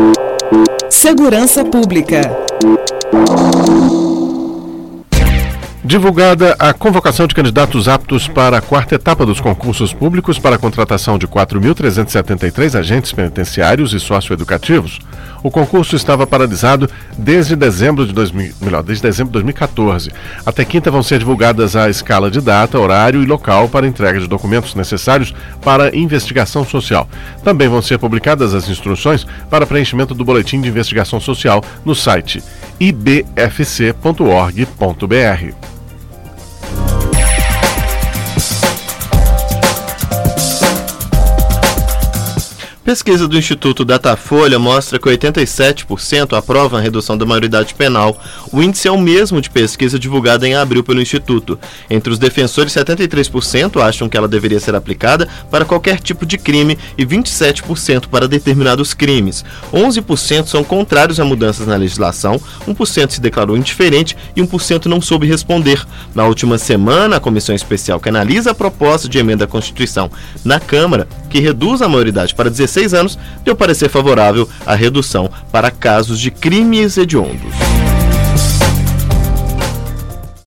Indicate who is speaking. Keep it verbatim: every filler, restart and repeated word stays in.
Speaker 1: Segurança Pública.
Speaker 2: Divulgada a convocação de candidatos aptos para a quarta etapa dos concursos públicos para a contratação de quatro mil trezentos e setenta e três agentes penitenciários e socioeducativos. O concurso estava paralisado desde dezembro de, dois mil, melhor, desde dezembro de dois mil e catorze. Até quinta vão ser divulgadas a escala de data, horário e local para entrega de documentos necessários para investigação social. Também vão ser publicadas as instruções para preenchimento do boletim de investigação social no site i b f c ponto org ponto b r.
Speaker 3: Pesquisa do Instituto Datafolha mostra que oitenta e sete por cento aprovam a redução da maioridade penal. O índice é o mesmo de pesquisa divulgada em abril pelo Instituto. Entre os defensores, setenta e três por cento acham que ela deveria ser aplicada para qualquer tipo de crime e vinte e sete por cento para determinados crimes. onze por cento são contrários a mudanças na legislação, um por cento se declarou indiferente e um por cento não soube responder. Na última semana, a comissão especial que analisa a proposta de emenda à Constituição na Câmara, que reduz a maioridade para dezesseis anos, deu parecer favorável à redução para casos de crimes hediondos.